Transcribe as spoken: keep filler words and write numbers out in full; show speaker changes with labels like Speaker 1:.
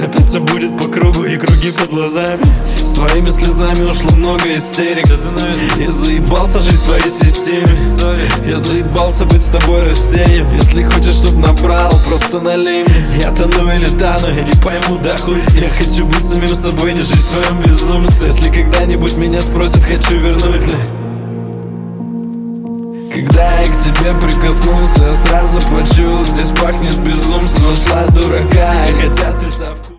Speaker 1: Опять все будет по кругу и круги под глазами. С твоими слезами ушло много истерик. Я заебался жить в твоей системе. Я заебался быть с тобой растением. Если хочешь, чтоб набрал, просто налей мне. Я тону или тану, я не пойму, да хуй. Я хочу быть самим собой, не жить в твоем безумстве. Если когда-нибудь меня спросят, хочу вернуть ли. Когда я к тебе прикоснулся, я сразу почуял, здесь пахнет безумство. Шла дурака, хотя ты со вкусом.